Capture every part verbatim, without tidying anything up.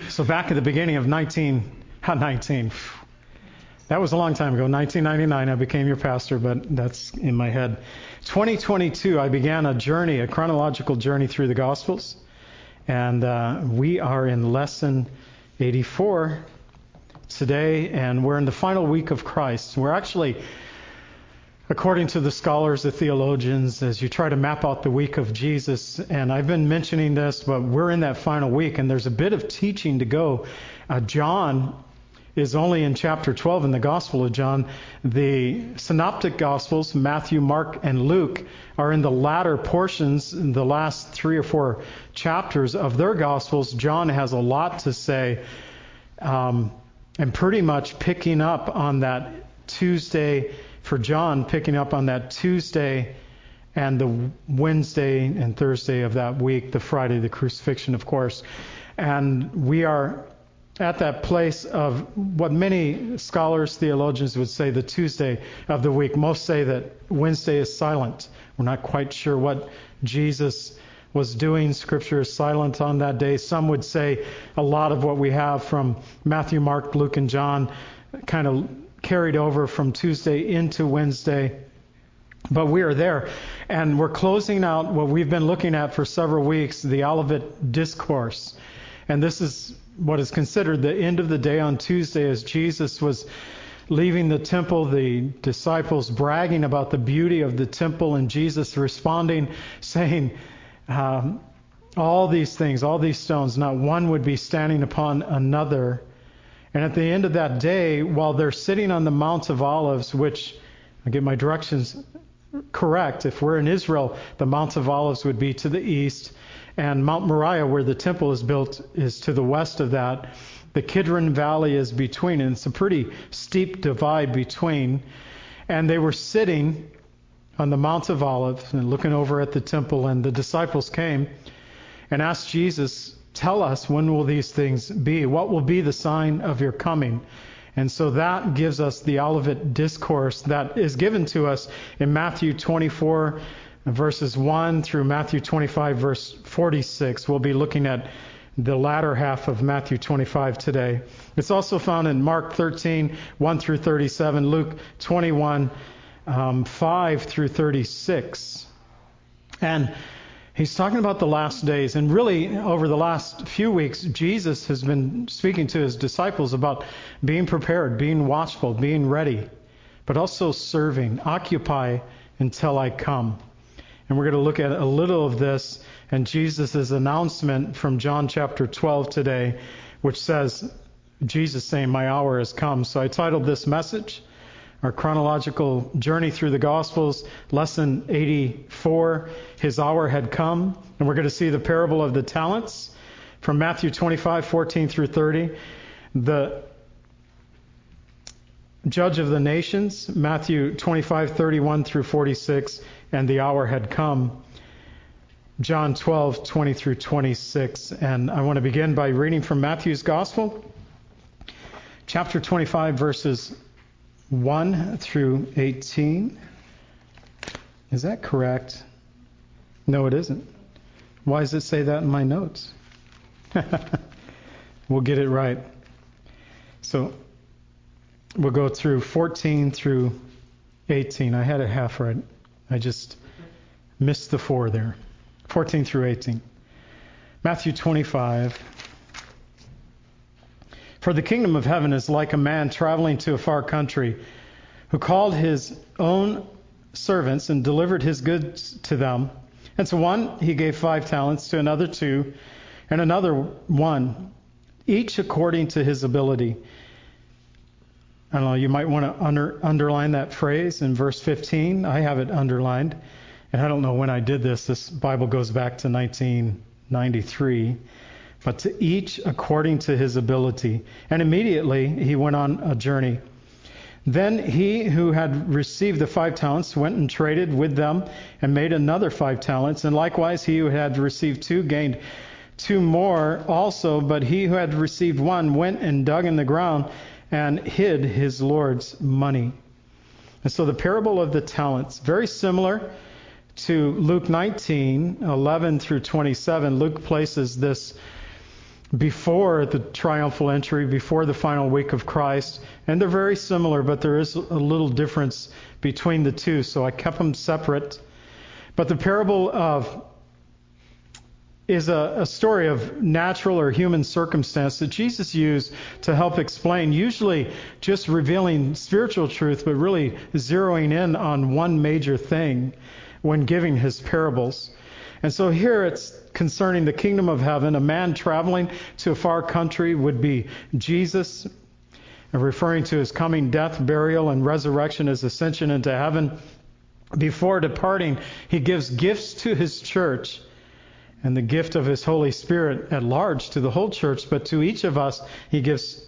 So back at the beginning of nineteen, nineteen, that was a long time ago, nineteen ninety-nine, I became your pastor, but that's in my head. twenty twenty-two, I began a journey, a chronological journey through the Gospels, and uh, we are in lesson eighty-four today, and we're in the final week of Christ. We're actually, according to the scholars, the theologians, as you try to map out the week of Jesus, and I've been mentioning this, but we're in that final week, and there's a bit of teaching to go. Uh, John is only in chapter twelve in the Gospel of John. The synoptic Gospels, Matthew, Mark, and Luke, are in the latter portions, in the last three or four chapters of their Gospels. John has a lot to say, um, and pretty much picking up on that Tuesday, for John, picking up on that Tuesday and the Wednesday and Thursday of that week, the Friday, the crucifixion, of course. And we are at that place of what many scholars, theologians would say the Tuesday of the week. Most say that Wednesday is silent. We're not quite sure what Jesus was doing. Scripture is silent on that day. Some would say a lot of what we have from Matthew, Mark, Luke, and John kind of carried over from Tuesday into Wednesday. But we are there. And we're closing out what we've been looking at for several weeks, the Olivet Discourse. And this is what is considered the end of the day on Tuesday, as Jesus was leaving the temple, the disciples bragging about the beauty of the temple, and Jesus responding, saying, um, all these things, all these stones, not one would be standing upon another. And at the end of that day, while they're sitting on the Mount of Olives, which, I get my directions correct, if we're in Israel, the Mount of Olives would be to the east, and Mount Moriah, where the temple is built, is to the west of that. The Kidron Valley is between, and it's a pretty steep divide between. And they were sitting on the Mount of Olives and looking over at the temple, and the disciples came and asked Jesus, tell us, when will these things be? What will be the sign of your coming? And so that gives us the Olivet Discourse that is given to us in Matthew twenty-four, verses one through Matthew twenty-five, verse forty-six. We'll be looking at the latter half of Matthew twenty-five today. It's also found in Mark thirteen, one through thirty-seven, Luke twenty-one, um, five through thirty-six. And he's talking about the last days, and really over the last few weeks, Jesus has been speaking to his disciples about being prepared, being watchful, being ready, but also serving. Occupy until I come. And we're going to look at a little of this and Jesus' announcement from John chapter twelve today, which says, Jesus saying, my hour has come. So I titled this message, our chronological journey through the Gospels, lesson eighty-four, his hour had come. And we're going to see the parable of the talents from Matthew twenty-five, fourteen through thirty. The judge of the nations, Matthew twenty-five, thirty-one through forty-six, and the hour had come, John twelve, twenty through twenty-six. And I want to begin by reading from Matthew's Gospel, chapter twenty-five, verses one through eighteen. Is that correct? No, it isn't. Why does it say that in my notes? We'll get it right. So we'll go through fourteen through eighteen. I had it half right. I just missed the four there. fourteen through eighteen. Matthew twenty-five. For the kingdom of heaven is like a man traveling to a far country, who called his own servants and delivered his goods to them. And to one he gave five talents, to another two, and another one, each according to his ability. I don't know, you might want to under, underline that phrase in verse fifteen. I have it underlined. And I don't know when I did this. This Bible goes back to nineteen ninety-three. But to each according to his ability. And immediately he went on a journey. Then he who had received the five talents went and traded with them and made another five talents. And likewise he who had received two gained two more also. But he who had received one went and dug in the ground and hid his Lord's money. And so the parable of the talents, very similar to Luke nineteen, eleven through twenty-seven. Luke places this before the triumphal entry, before the final week of Christ. And they're very similar, but there is a little difference between the two. So I kept them separate. But the parable of is a, a story of natural or human circumstance that Jesus used to help explain, usually just revealing spiritual truth, but really zeroing in on one major thing when giving his parables. And so here it's concerning the kingdom of heaven. A man traveling to a far country would be Jesus, referring to his coming death, burial, and resurrection, his ascension into heaven. Before departing, he gives gifts to his church and the gift of his Holy Spirit at large to the whole church, but to each of us he gives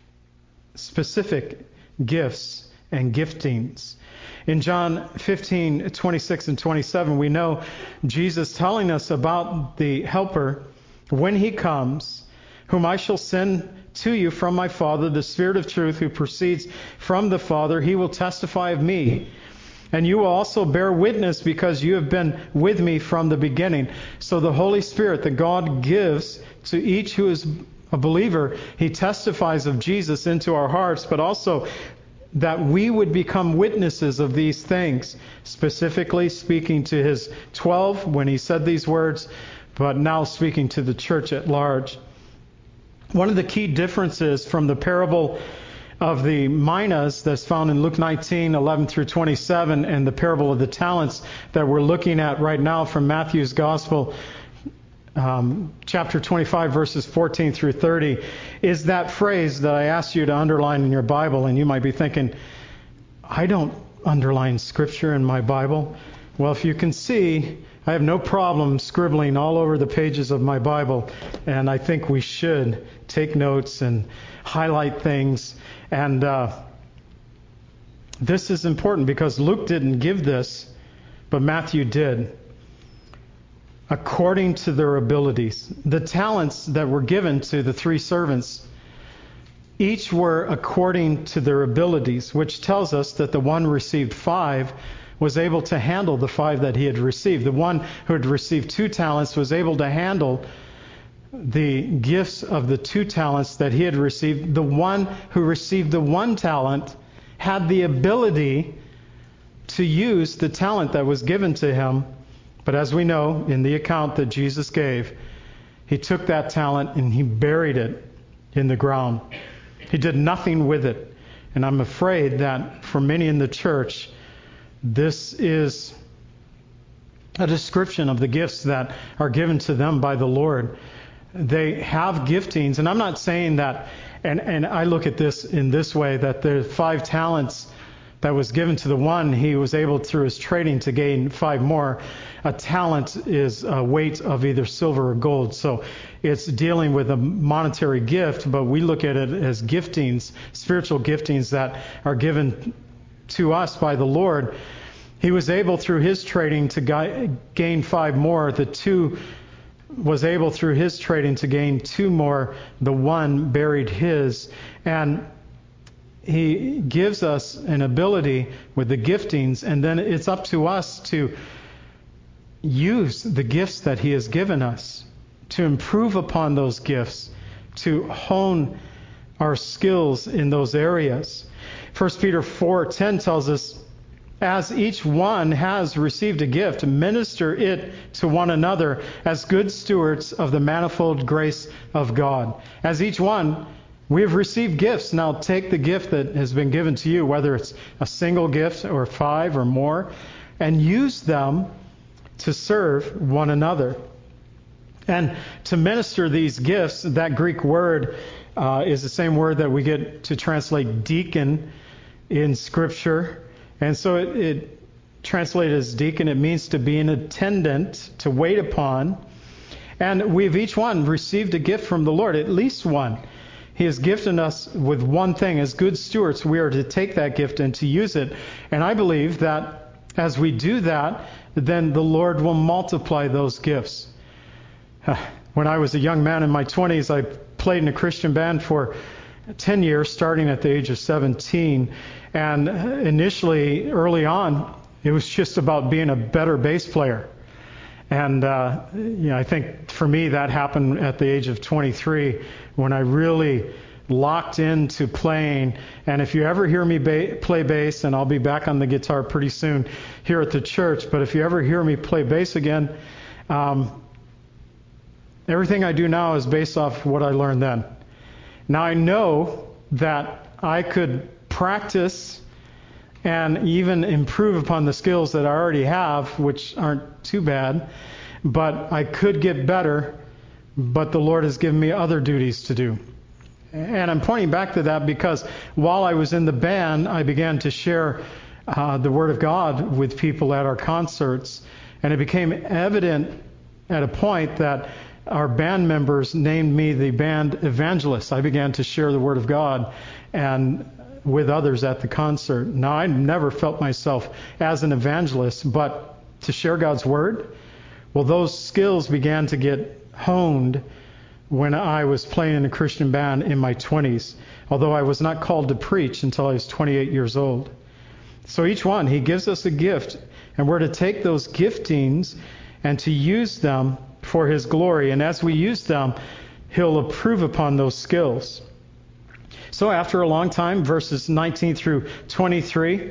specific gifts and giftings. In John fifteen, twenty-six and twenty-seven, we know Jesus telling us about the Helper when he comes, whom I shall send to you from my Father, the Spirit of truth who proceeds from the Father. He will testify of me. And you will also bear witness because you have been with me from the beginning. So the Holy Spirit that God gives to each who is a believer, he testifies of Jesus into our hearts, but also that we would become witnesses of these things, specifically speaking to his twelve when he said these words, but now speaking to the church at large. One of the key differences from the parable of the minas that's found in Luke nineteen, eleven through twenty-seven, and the parable of the talents that we're looking at right now from Matthew's Gospel, um, chapter twenty-five, verses fourteen through thirty, is that phrase that I asked you to underline in your Bible. And you might be thinking, I don't underline Scripture in my Bible. Well, if you can see, I have no problem scribbling all over the pages of my Bible, and I think we should take notes and highlight things. And uh, this is important because Luke didn't give this, but Matthew did. According to their abilities. The talents that were given to the three servants, each were according to their abilities, which tells us that the one received five was able to handle the five that he had received. The one who had received two talents was able to handle the gifts of the two talents that he had received. The one who received the one talent had the ability to use the talent that was given to him. But as we know in the account that Jesus gave, he took that talent and he buried it in the ground. He did nothing with it. And I'm afraid that for many in the church, this is a description of the gifts that are given to them by the Lord. They have giftings, and I'm not saying that, and, and I look at this in this way, that the five talents that was given to the one, he was able through his trading to gain five more. A talent is a weight of either silver or gold, so it's dealing with a monetary gift, but we look at it as giftings, spiritual giftings that are given to us by the Lord. He was able through his trading to gain five more. The two was able through his trading to gain two more. The one buried his. And he gives us an ability with the giftings, and then it's up to us to use the gifts that he has given us, to improve upon those gifts, to hone our skills in those areas. First Peter four ten tells us, as each one has received a gift, minister it to one another as good stewards of the manifold grace of God. As each one, we have received gifts. Now take the gift that has been given to you, whether it's a single gift or five or more, and use them to serve one another. And to minister these gifts, that Greek word uh, is the same word that we get to translate deacon in Scripture. And so it, it translated as deacon, it means to be an attendant, to wait upon. And we've each one received a gift from the Lord, at least one. He has gifted us with one thing. As good stewards, we are to take that gift and to use it. And I believe that as we do that, then the Lord will multiply those gifts. When I was a young man in my twenties, I played in a Christian band for ten years, starting at the age of seventeen. And initially, early on, it was just about being a better bass player. And uh, you know, I think for me that happened at the age of twenty-three when I really locked into playing. And if you ever hear me ba- play bass, and I'll be back on the guitar pretty soon here at the church, but if you ever hear me play bass again, um, everything I do now is based off what I learned then. Now I know that I could practice and even improve upon the skills that I already have, which aren't too bad, but I could get better, but the Lord has given me other duties to do. And I'm pointing back to that because while I was in the band, I began to share uh, the Word of God with people at our concerts, and it became evident at a point that our band members named me the band evangelist. I began to share the Word of God and with others at the concert. Now, I never felt myself as an evangelist, but to share God's Word, well, those skills began to get honed when I was playing in a Christian band in my twenties, although I was not called to preach until I was twenty-eight years old. So each one, He gives us a gift, and we're to take those giftings and to use them for His glory. And as we use them, He'll approve upon those skills. So after a long time, verses nineteen through twenty-three,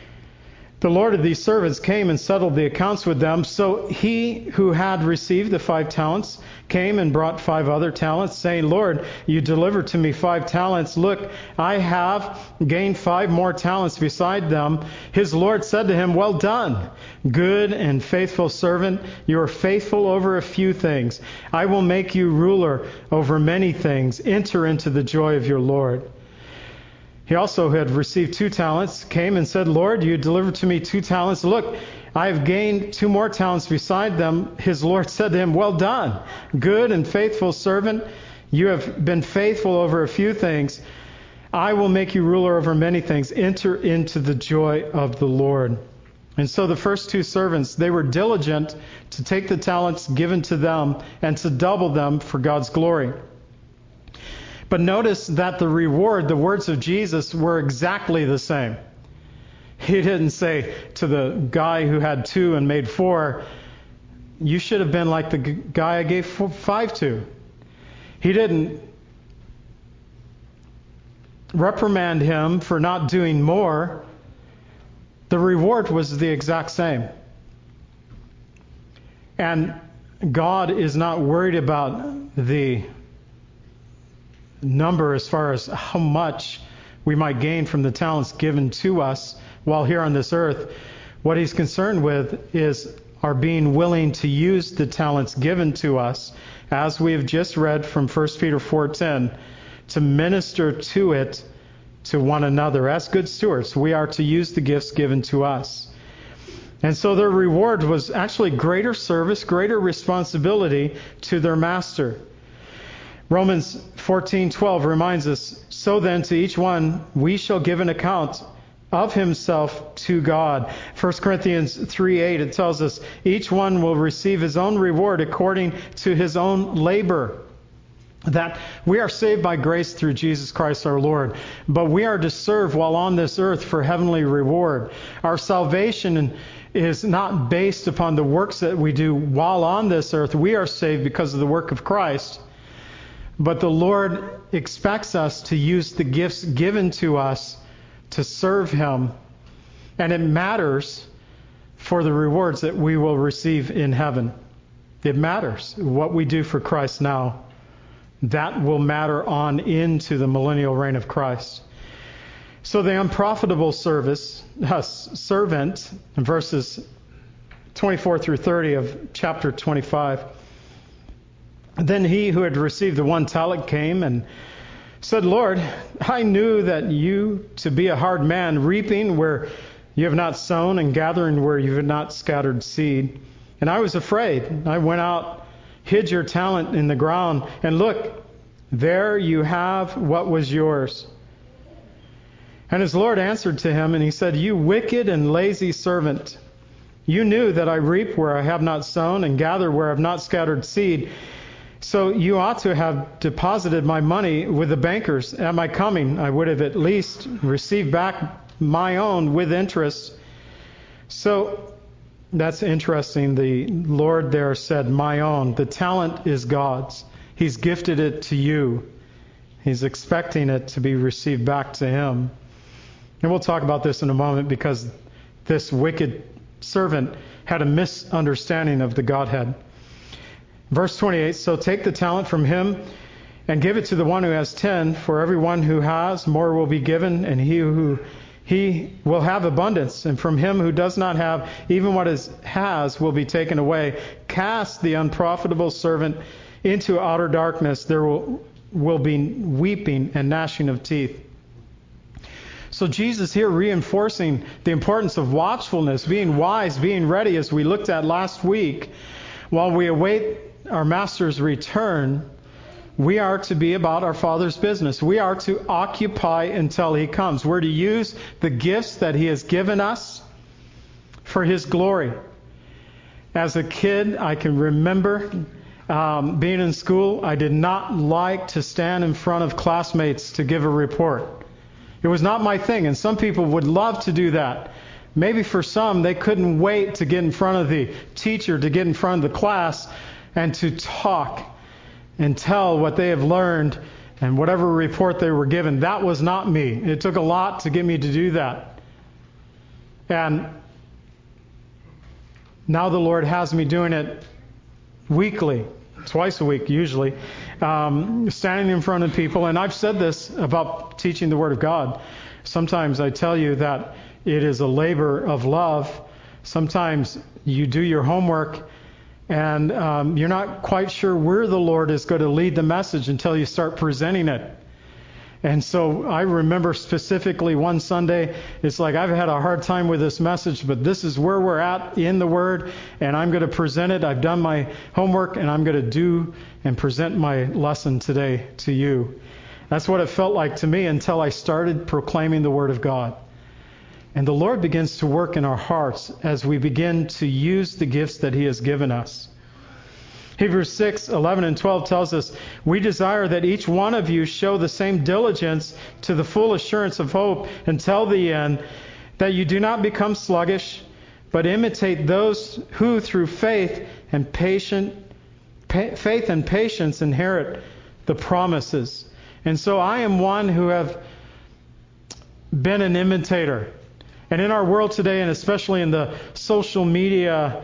the Lord of these servants came and settled the accounts with them. So he who had received the five talents came and brought five other talents, saying, Lord, you delivered to me five talents. Look, I have gained five more talents beside them. His Lord said to him, well done, good and faithful servant. You are faithful over a few things. I will make you ruler over many things. Enter into the joy of your Lord. He also had received two talents, came and said, Lord, you delivered to me two talents. Look, I have gained two more talents beside them. His Lord said to him, well done, good and faithful servant. You have been faithful over a few things. I will make you ruler over many things. Enter into the joy of the Lord. And so the first two servants, they were diligent to take the talents given to them and to double them for God's glory. But notice that the reward, the words of Jesus, were exactly the same. He didn't say to the guy who had two and made four, you should have been like the guy I gave five to. He didn't reprimand him for not doing more. The reward was the exact same. And God is not worried about the number as far as how much we might gain from the talents given to us while here on this earth. What He's concerned with is our being willing to use the talents given to us, as we have just read from First Peter four ten, to minister to it to one another. As good stewards, we are to use the gifts given to us. And so their reward was actually greater service, greater responsibility to their master. Romans fourteen twelve reminds us, so then to each one we shall give an account of himself to God. First Corinthians three eight, it tells us, each one will receive his own reward according to his own labor. That we are saved by grace through Jesus Christ our Lord, but we are to serve while on this earth for heavenly reward. Our salvation is not based upon the works that we do while on this earth. We are saved because of the work of Christ. But the Lord expects us to use the gifts given to us to serve Him. And it matters for the rewards that we will receive in heaven. It matters what we do for Christ now. That will matter on into the millennial reign of Christ. So the unprofitable service, uh, servant, in verses twenty-four through thirty of chapter twenty-five. Then he who had received the one talent came and said, Lord, I knew that you to be a hard man, reaping where you have not sown and gathering where you have not scattered seed. And I was afraid. I went out, hid your talent in the ground, and look, there you have what was yours. And his Lord answered to him, and he said, you wicked and lazy servant, you knew that I reap where I have not sown and gather where I have not scattered seed. So you ought to have deposited my money with the bankers. At my coming, I would have at least received back my own with interest. So that's interesting. The Lord there said, my own. The talent is God's. He's gifted it to you. He's expecting it to be received back to him. And we'll talk about this in a moment, because this wicked servant had a misunderstanding of the Godhead. Verse twenty-eight, so take the talent from him and give it to the one who has ten. For everyone who has, more will be given, and he who he will have abundance. And from him who does not have, even what is has will be taken away. Cast the unprofitable servant into outer darkness. There will, will be weeping and gnashing of teeth. So Jesus here reinforcing the importance of watchfulness, being wise, being ready, as we looked at last week. While we await our Master's return, we are to be about our Father's business. We are to occupy until he comes. We're to use the gifts that he has given us for his glory. As a kid, I can remember um, being in school. I did not like to stand in front of classmates to give a report. It was not my thing, and some people would love to do that. Maybe for some, they couldn't wait to get in front of the teacher, to get in front of the class, and to talk and tell what they have learned and whatever report they were given. That was not me. It took a lot to get me to do that. And now the Lord has me doing it weekly, twice a week usually, um, standing in front of people. And I've said this about teaching the Word of God. Sometimes I tell you that it is a labor of love. Sometimes you do your homework and um, you're not quite sure where the Lord is going to lead the message until you start presenting it. And so I remember specifically one Sunday, it's like, I've had a hard time with this message, but this is where we're at in the Word, and I'm going to present it. I've done my homework, and I'm going to do and present my lesson today to you. That's what it felt like to me until I started proclaiming the Word of God. And the Lord begins to work in our hearts as we begin to use the gifts that he has given us. Hebrews six, eleven and twelve tells us, we desire that each one of you show the same diligence to the full assurance of hope until the end, that you do not become sluggish, but imitate those who through faith and patient, pa- faith and patience inherit the promises. And so I am one who have been an imitator. And in our world today, and especially in the social media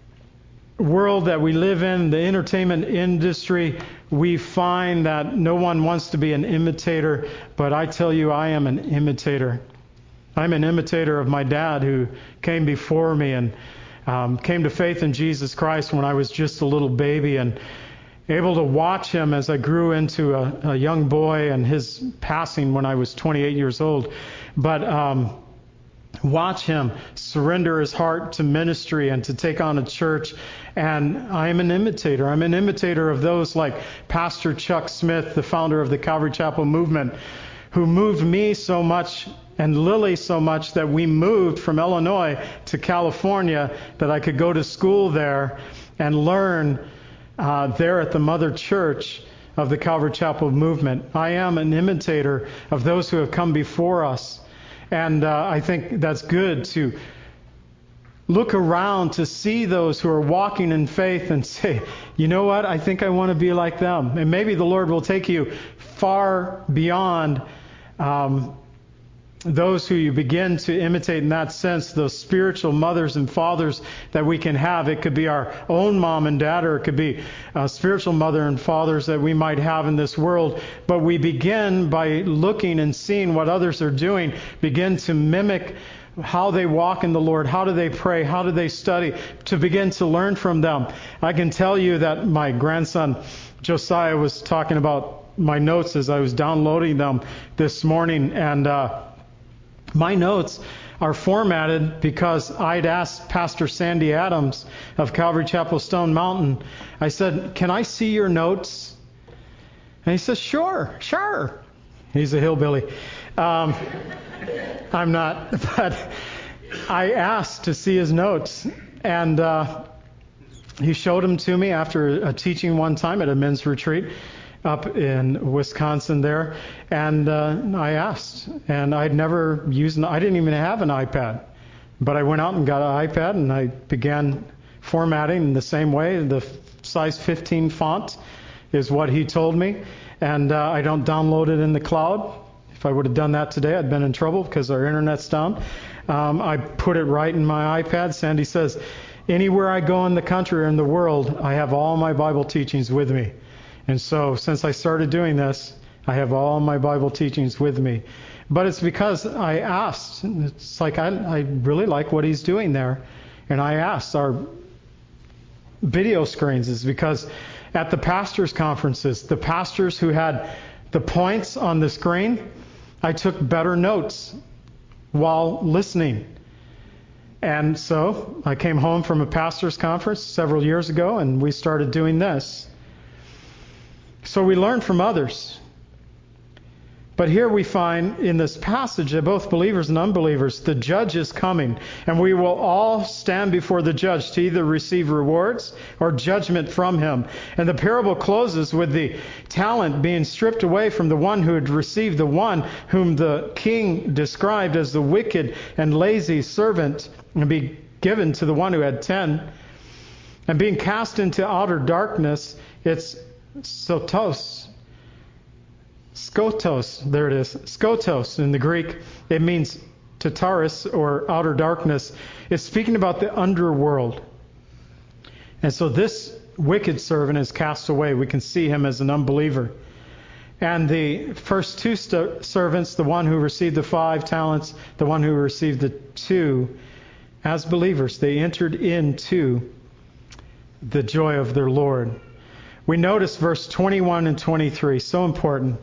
world that we live in, the entertainment industry, we find that no one wants to be an imitator. But I tell you, I am an imitator. I'm an imitator of my dad, who came before me and um, came to faith in Jesus Christ when I was just a little baby, and able to watch him as I grew into a, a young boy, and his passing when I was twenty-eight years old. But um, watch him surrender his heart to ministry and to take on a church. And I am an imitator. I'm an imitator of those like Pastor Chuck Smith, the founder of the Calvary Chapel movement, who moved me so much, and Lily so much, that we moved from Illinois to California, that I could go to school there and learn uh, there at the mother church of the Calvary Chapel movement. I am an imitator of those who have come before us. And uh, I think that's good to look around to see those who are walking in faith and say, you know what, I think I want to be like them. And maybe the Lord will take you far beyond um, those who you begin to imitate in that sense, those spiritual mothers and fathers that we can have. It could be our own mom and dad, or it could be uh, spiritual mother and fathers that we might have in this world. But we begin by looking and seeing what others are doing, begin to mimic how they walk in the Lord, how do they pray, how do they study, to begin to learn from them. I can tell you that my grandson Josiah was talking about my notes as I was downloading them this morning, and uh, my notes are formatted because I'd asked Pastor Sandy Adams of Calvary Chapel Stone Mountain, I said, can I see your notes? And he says, sure, sure. He's a hillbilly. Um, I'm not, but I asked to see his notes, and uh, he showed them to me after a teaching one time at a men's retreat up in Wisconsin there, and uh, I asked, and I'd never used, I didn't even have an iPad. But I went out and got an iPad and I began formatting in the same way. The size fifteen font is what he told me. And uh, I don't download it in the cloud. If I would have done that today, I'd been in trouble because our internet's down. Um, I put it right in my iPad. Sandy says, anywhere I go in the country or in the world, I have all my Bible teachings with me. And so since I started doing this, I have all my Bible teachings with me. But it's because I asked. It's like I, I really like what he's doing there. And I asked. Our video screens is because at the pastors' conferences, the pastors who had the points on the screen, I took better notes while listening. And so I came home from a pastor's conference several years ago, and we started doing this. So we learn from others. But here we find in this passage that both believers and unbelievers, the judge is coming, and we will all stand before the judge to either receive rewards or judgment from him. And the parable closes with the talent being stripped away from the one who had received the one whom the king described as the wicked and lazy servant, and be given to the one who had ten. And being cast into outer darkness, it's sotos. Skotos, there it is. Skotos in the Greek, it means Tartarus or outer darkness. It's speaking about the underworld. And so this wicked servant is cast away. We can see him as an unbeliever. And the first two st- servants, the one who received the five talents, the one who received the two, as believers, they entered into the joy of their Lord. We notice verse twenty-one and twenty-three, so important.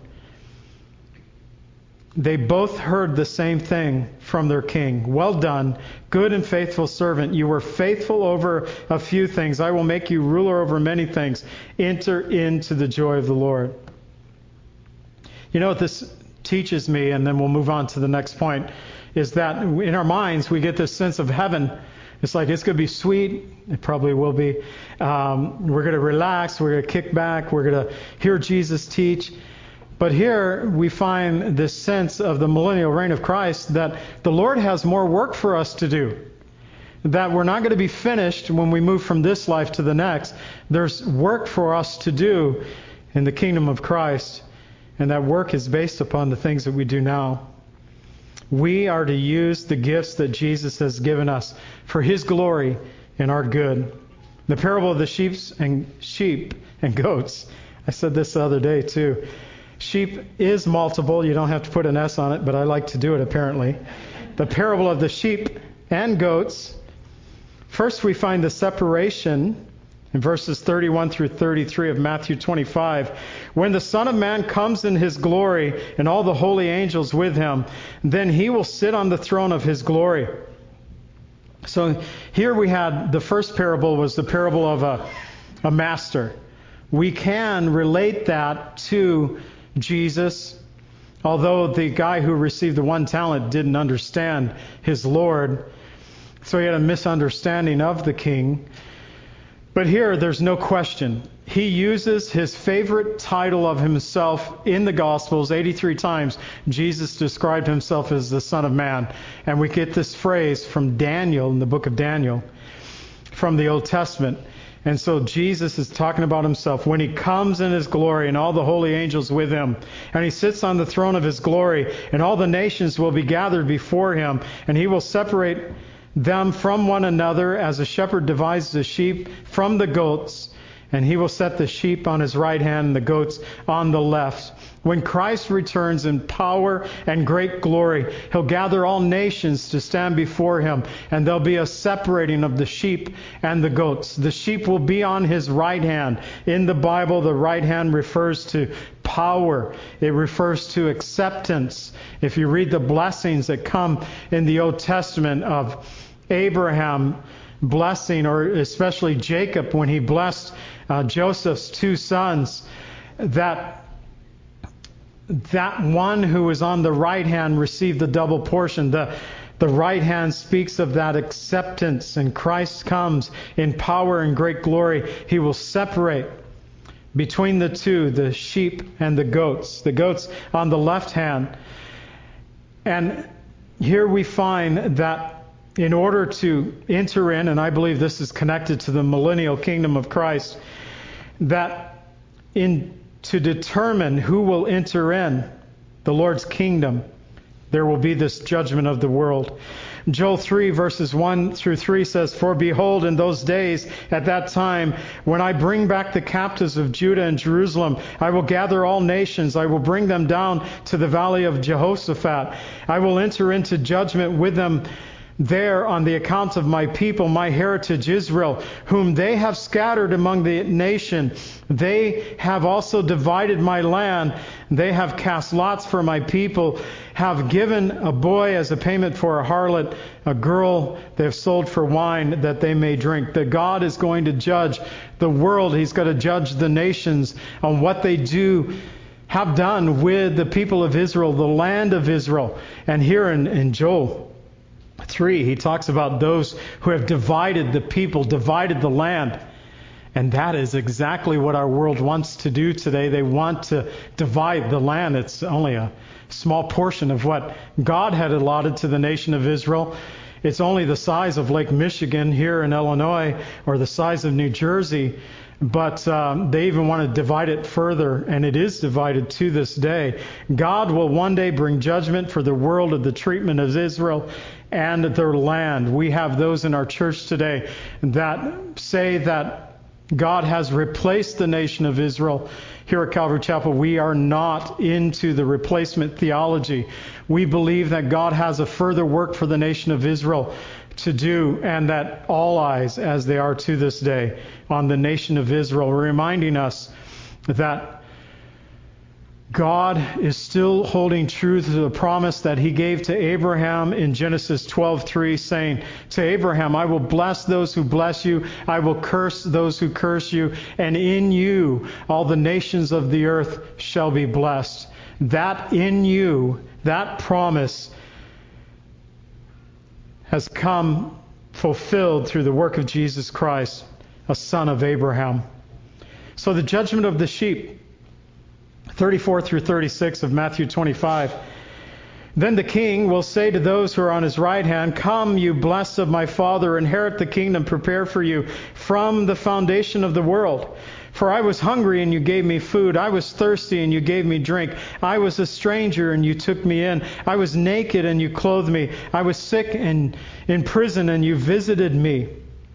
They both heard the same thing from their king. Well done, good and faithful servant. You were faithful over a few things. I will make you ruler over many things. Enter into the joy of the Lord. You know what this teaches me, and then we'll move on to the next point, is that in our minds we get this sense of heaven. It's like it's going to be sweet. It probably will be. Um, we're going to relax. We're going to kick back. We're going to hear Jesus teach. But here we find this sense of the millennial reign of Christ, that the Lord has more work for us to do. That we're not going to be finished when we move from this life to the next. There's work for us to do in the kingdom of Christ. And that work is based upon the things that we do now. We are to use the gifts that Jesus has given us for His glory and our good. The parable of the sheep and sheep and goats. I said this the other day too. Sheep is multiple. You don't have to put an S on it, but I like to do it apparently. The parable of the sheep and goats. First we find the separation in verses thirty-one through thirty-three of Matthew twenty-five. When the Son of Man comes in His glory and all the holy angels with Him, then He will sit on the throne of His glory. So here we had the first parable was the parable of a, a master. We can relate that to Jesus, although the guy who received the one talent didn't understand his Lord, so he had a misunderstanding of the king. But here there's no question. He uses his favorite title of himself in the Gospels. eighty-three times Jesus described himself as the Son of Man. And we get this phrase from Daniel in the book of Daniel from the Old Testament. And so Jesus is talking about himself when he comes in his glory and all the holy angels with him. And he sits on the throne of his glory, and all the nations will be gathered before him. And he will separate them from one another as a shepherd divides the sheep from the goats. And he will set the sheep on his right hand and the goats on the left. When Christ returns in power and great glory, He'll gather all nations to stand before Him, and there'll be a separating of the sheep and the goats. The sheep will be on His right hand. In the Bible, the right hand refers to power. It refers to acceptance. If you read the blessings that come in the Old Testament of Abraham blessing, or especially Jacob when he blessed uh, Joseph's two sons, that that one who was on the right hand received the double portion. The, the right hand speaks of that acceptance, and Christ comes in power and great glory. He will separate between the two, the sheep and the goats. The goats on the left hand. And here we find that in order to enter in, and I believe this is connected to the millennial kingdom of Christ, that in to determine who will enter in the Lord's kingdom, there will be this judgment of the world. Joel three verses one through three says, "For behold, in those days, at that time, when I bring back the captives of Judah and Jerusalem, I will gather all nations. I will bring them down to the valley of Jehoshaphat. I will enter into judgment with them there on the account of my people, my heritage Israel, whom they have scattered among the nation. They have also divided my land. They have cast lots for my people, have given a boy as a payment for a harlot, a girl they have sold for wine that they may drink." That God is going to judge the world. He's going to judge the nations on what they do, have done with the people of Israel, the land of Israel. And here in, in Joel three, he talks about those who have divided the people, divided the land. And that is exactly what our world wants to do today. They want to divide the land. It's only a small portion of what God had allotted to the nation of Israel. It's only the size of Lake Michigan here in Illinois, or the size of New Jersey. But um, they even want to divide it further, and it is divided to this day. God will one day bring judgment for the world of the treatment of Israel and their land. We have those in our church today that say that God has replaced the nation of Israel. Here at Calvary Chapel, we are not into the replacement theology. We believe that God has a further work for the nation of Israel to do, and that all eyes, as they are to this day, on the nation of Israel, reminding us that God is still holding true to the promise that he gave to Abraham in Genesis twelve three, saying to Abraham, "I will bless those who bless you, I will curse those who curse you, and in you all the nations of the earth shall be blessed." That in you, that promise has come fulfilled through the work of Jesus Christ, a son of Abraham. So the judgment of the sheep, thirty-four through thirty-six of Matthew twenty-five. "Then the king will say to those who are on his right hand, 'Come, you blessed of my Father, inherit the kingdom prepared for you from the foundation of the world. For I was hungry, and you gave me food. I was thirsty, and you gave me drink. I was a stranger, and you took me in. I was naked, and you clothed me. I was sick and in prison, and you visited me.'"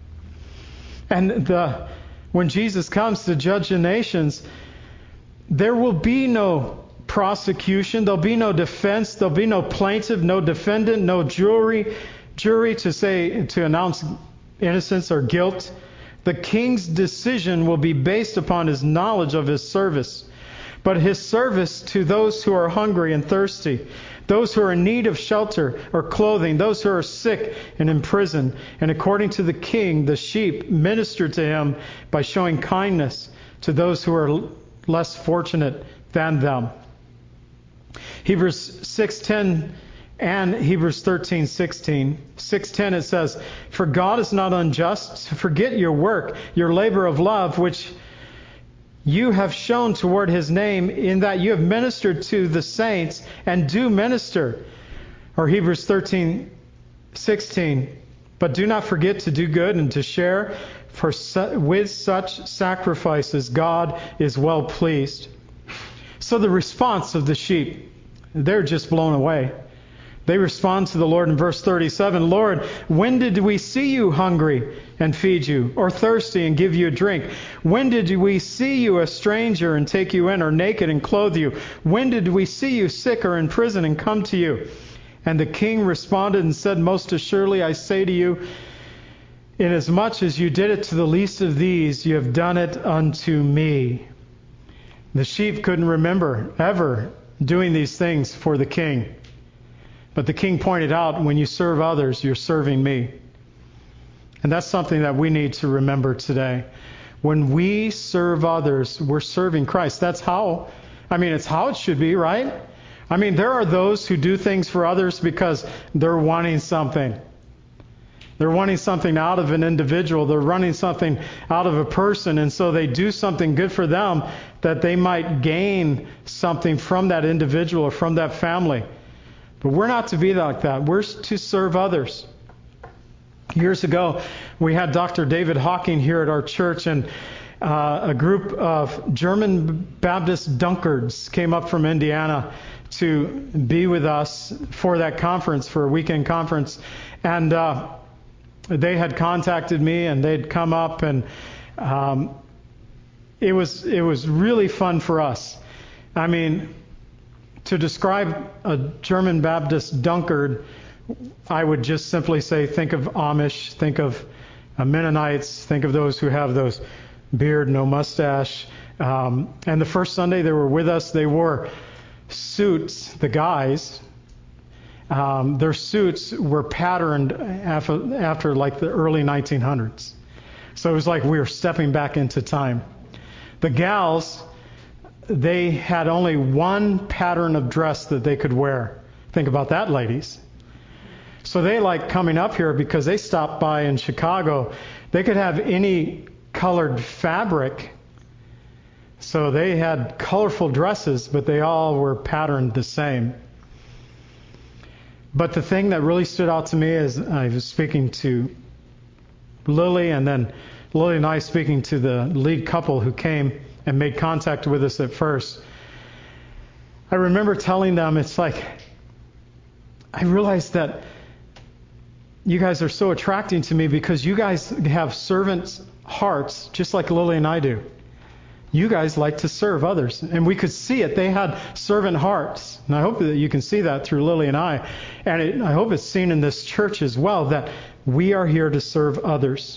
And the when Jesus comes to judge the nations, there will be no prosecution. There'll be no defense. There'll be no plaintiff, no defendant, no jury, jury to say, to announce innocence or guilt. The king's decision will be based upon his knowledge of his service. But his service to those who are hungry and thirsty, those who are in need of shelter or clothing, those who are sick and in prison. And according to the king, the sheep minister to him by showing kindness to those who are less fortunate than them. Hebrews six ten and Hebrews thirteen sixteen. six ten, it says, "For God is not unjust to forget your work, your labor of love, which you have shown toward his name, in that you have ministered to the saints and do minister." Or Hebrews thirteen sixteen, "But do not forget to do good and to share, for su- with such sacrifices God is well pleased." So the response of the sheep, they're just blown away. They respond to the Lord in verse thirty-seven, "Lord, when did we see you hungry and feed you, or thirsty and give you a drink? When did we see you a stranger and take you in, or naked and clothe you? When did we see you sick or in prison and come to you?" And the king responded and said, "Most assuredly I say to you, inasmuch as you did it to the least of these, you have done it unto me." The sheep couldn't remember ever doing these things for the king. But the king pointed out, when you serve others, you're serving me. And that's something that we need to remember today. When we serve others, we're serving Christ. That's how, I mean, it's how it should be, right? I mean, there are those who do things for others because they're wanting something. They're wanting something out of an individual. They're running something out of a person. And so they do something good for them that they might gain something from that individual or from that family. But we're not to be like that. We're to serve others. Years ago, we had Doctor David Hawking here at our church, and uh, a group of German Baptist Dunkards came up from Indiana to be with us for that conference, for a weekend conference. And uh, they had contacted me, and they'd come up, and um, it was it was really fun for us. I mean, to describe a German Baptist Dunkard, I would just simply say, think of Amish, think of uh, Mennonites, think of those who have those beard, no mustache. Um, and the first Sunday they were with us, they wore suits, the guys. Um, their suits were patterned after, after like the early nineteen hundreds. So it was like we were stepping back into time. The gals, they had only one pattern of dress that they could wear. Think about that, ladies. So they like coming up here because they stopped by in Chicago. They could have any colored fabric. So they had colorful dresses, but they all were patterned the same. But the thing that really stood out to me is I was speaking to Lily, and then Lily and I speaking to the lead couple who came and made contact with us at first. I remember telling them, it's like, I realized that you guys are so attracting to me because you guys have servants' hearts just like Lily and I do. You guys like to serve others. And we could see it. They had servant hearts. And I hope that you can see that through Lily and I. And it, I hope it's seen in this church as well, that we are here to serve others.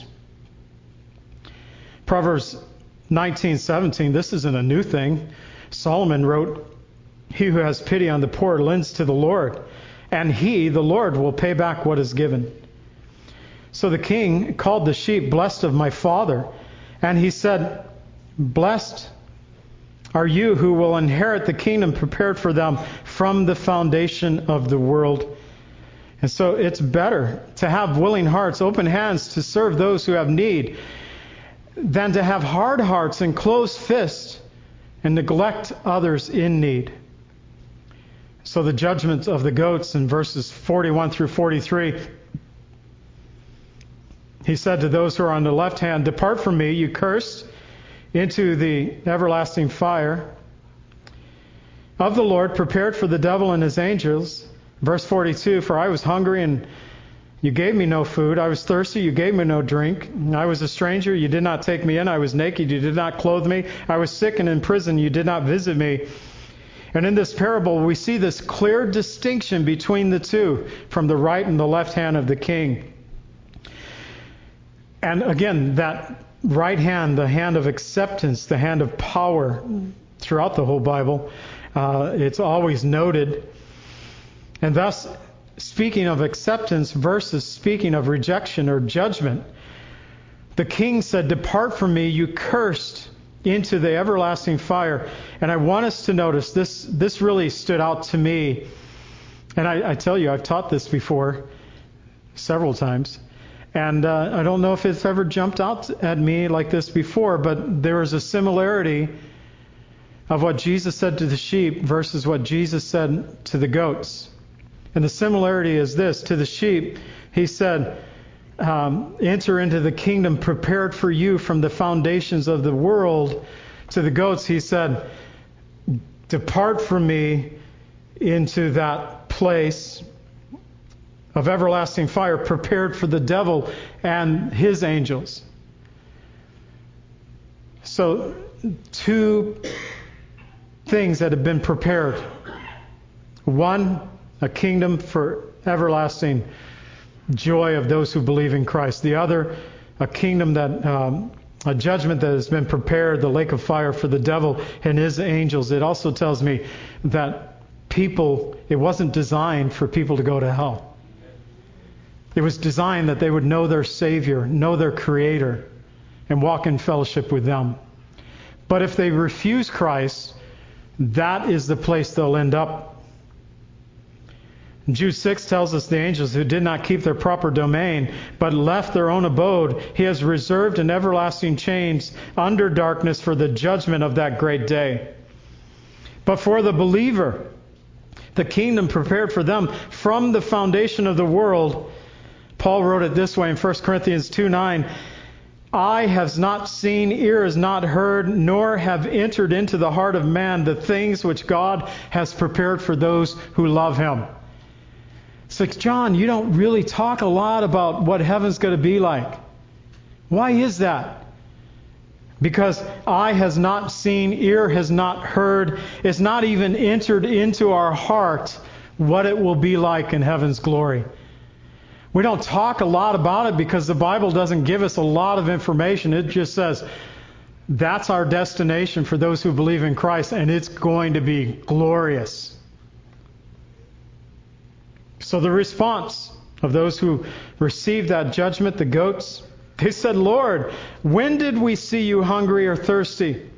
Proverbs nineteen seventeen, this isn't a new thing. Solomon wrote, "He who has pity on the poor lends to the Lord, and he, the Lord, will pay back what is given." So the king called the sheep blessed of my father, and he said, "Blessed are you who will inherit the kingdom prepared for them from the foundation of the world." And so it's better to have willing hearts, open hands to serve those who have need, than to have hard hearts and closed fists and neglect others in need. So the judgment of the goats in verses forty-one through forty-three, he said to those who are on the left hand, "Depart from me, you cursed, into the everlasting fire of the Lord, prepared for the devil and his angels." Verse forty-two, "For I was hungry and you gave me no food. I was thirsty, you gave me no drink. I was a stranger, you did not take me in. I was naked, you did not clothe me. I was sick and in prison, you did not visit me." And in this parable, we see this clear distinction between the two, from the right and the left hand of the king. And again, that right hand, the hand of acceptance, the hand of power, throughout the whole Bible, uh, it's always noted. And thus, speaking of acceptance versus speaking of rejection or judgment, the king said, "Depart from me, you cursed, into the everlasting fire." And I want us to notice, this this really stood out to me. And I, I tell you, I've taught this before several times. And uh, I don't know if it's ever jumped out at me like this before, but there is a similarity of what Jesus said to the sheep versus what Jesus said to the goats. And the similarity is this: to the sheep, he said, um, "Enter into the kingdom prepared for you from the foundations of the world." To the goats, he said, "Depart from me into that place of everlasting fire prepared for the devil and his angels." So, two things that have been prepared. One, a kingdom for everlasting joy of those who believe in Christ. The other, a kingdom that, um, a judgment that has been prepared, the lake of fire for the devil and his angels. It also tells me that people, it wasn't designed for people to go to hell. It was designed that they would know their Savior, know their Creator, and walk in fellowship with them. But if they refuse Christ, that is the place they'll end up. Jude six tells us the angels who did not keep their proper domain, but left their own abode, he has reserved in everlasting chains under darkness for the judgment of that great day. But for the believer, the kingdom prepared for them from the foundation of the world, Paul wrote it this way in First Corinthians two nine. Eye has not seen, ear has not heard, nor have entered into the heart of man the things which God has prepared for those who love Him. It's like, John, you don't really talk a lot about what heaven's going to be like. Why is that? Because eye has not seen, ear has not heard, it's not even entered into our heart what it will be like in heaven's glory. We don't talk a lot about it because the Bible doesn't give us a lot of information. It just says that's our destination for those who believe in Christ, and it's going to be glorious. So the response of those who received that judgment, the goats, they said, Lord, when did we see you hungry or thirsty,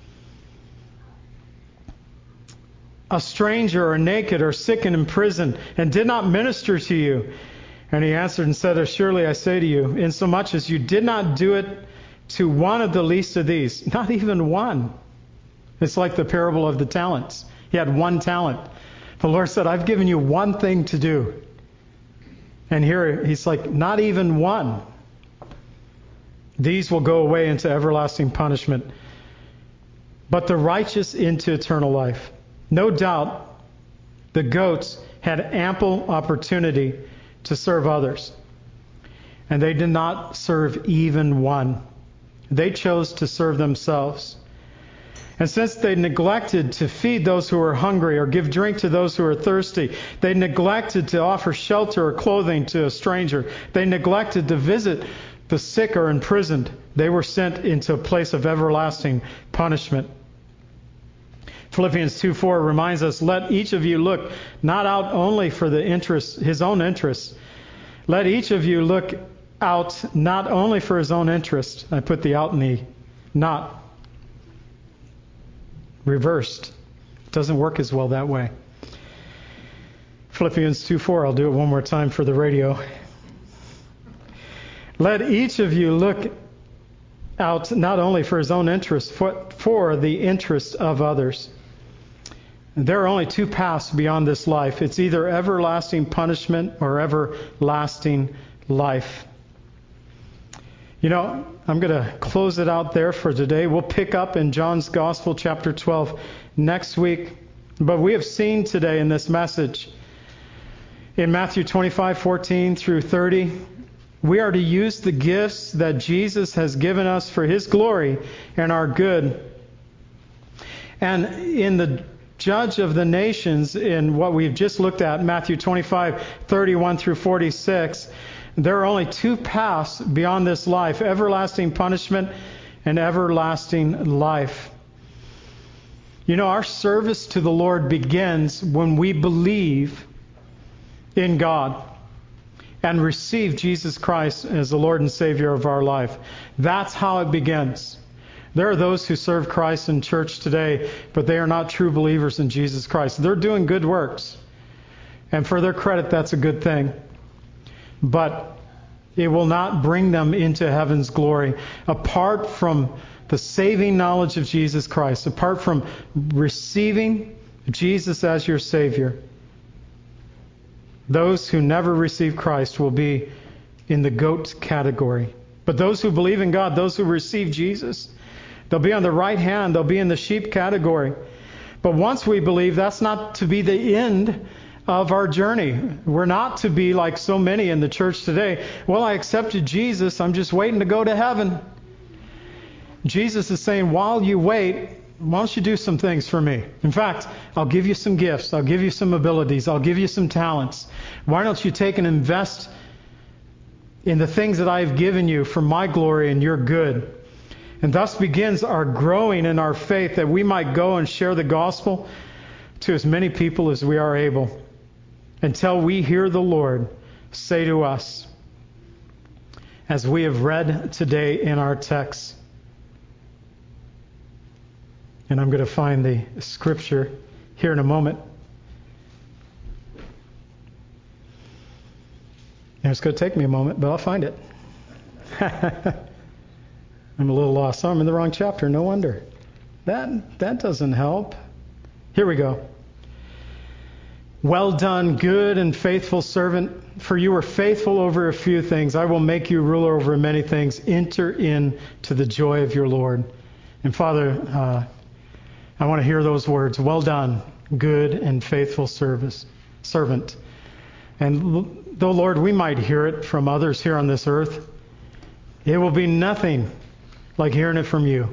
a stranger or naked or sick and in prison, and did not minister to you? And he answered and said, Surely I say to you, insomuch as you did not do it to one of the least of these, not even one. It's like the parable of the talents. He had one talent. The Lord said, I've given you one thing to do. And here he's like, not even one. These will go away into everlasting punishment, but the righteous into eternal life. No doubt the goats had ample opportunity to serve others, and they did not serve even one. They chose to serve themselves. And since they neglected to feed those who were hungry or give drink to those who were thirsty, they neglected to offer shelter or clothing to a stranger, they neglected to visit the sick or imprisoned, they were sent into a place of everlasting punishment. Philippians two four reminds us, let each of you look not out only for the interest, his own interests. Let each of you look out not only for his own interest. I put the out in the not reversed. It doesn't work as well that way. Philippians two four, I'll do it one more time for the radio. Let each of you look out not only for his own interest, but for the interest of others. There are only two paths beyond this life. It's either everlasting punishment or everlasting life. You know, I'm going to close it out there for today. We'll pick up in John's Gospel, chapter twelve, next week. But we have seen today in this message, in Matthew twenty-five, fourteen through thirty, we are to use the gifts that Jesus has given us for His glory and our good. And in the Judge of the nations, in what we've just looked at, Matthew twenty-five, thirty-one through forty-six, there are only two paths beyond this life, everlasting punishment and everlasting life. You know, our service to the Lord begins when we believe in God and receive Jesus Christ as the Lord and Savior of our life. That's how it begins. There are those who serve Christ in church today, but they are not true believers in Jesus Christ. They're doing good works, and for their credit, that's a good thing. But it will not bring them into heaven's glory apart from the saving knowledge of Jesus Christ, apart from receiving Jesus as your Savior. Those who never receive Christ will be in the goat category. But those who believe in God, those who receive Jesus, they'll be on the right hand. They'll be in the sheep category. But once we believe, that's not to be the end of our journey. We're not to be like so many in the church today. Well, I accepted Jesus. I'm just waiting to go to heaven. Jesus is saying, while you wait, why don't you do some things for me? In fact, I'll give you some gifts. I'll give you some abilities. I'll give you some talents. Why don't you take and invest in the things that I've given you for my glory and your good? And thus begins our growing in our faith, that we might go and share the gospel to as many people as we are able, until we hear the Lord say to us, as we have read today in our text. And I'm going to find the scripture here in a moment. And it's going to take me a moment, but I'll find it. I'm a little lost. Oh, I'm in the wrong chapter. No wonder. That that doesn't help. Here we go. Well done, good and faithful servant, for you were faithful over a few things. I will make you ruler over many things. Enter into the joy of your Lord. And Father, uh, I want to hear those words. Well done, good and faithful service, servant. And though, Lord, we might hear it from others here on this earth, it will be nothing like hearing it from you.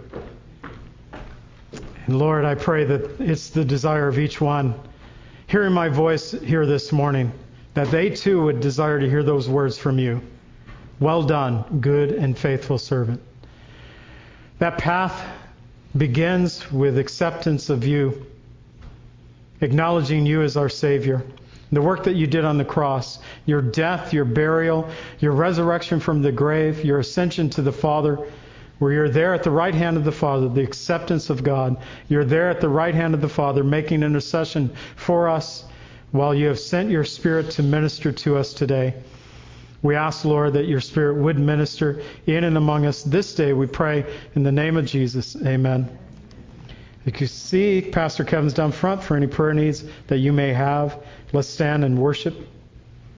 And Lord, I pray that it's the desire of each one hearing my voice here this morning, that they too would desire to hear those words from you. Well done, good and faithful servant. That path begins with acceptance of you, acknowledging you as our Savior. The work that you did on the cross, your death, your burial, your resurrection from the grave, your ascension to the Father, where you're there at the right hand of the Father, the acceptance of God. You're there at the right hand of the Father, making intercession for us while you have sent your Spirit to minister to us today. We ask, Lord, that your Spirit would minister in and among us this day. We pray in the name of Jesus. Amen. If you see, Pastor Kevin's down front for any prayer needs that you may have. Let's stand and worship.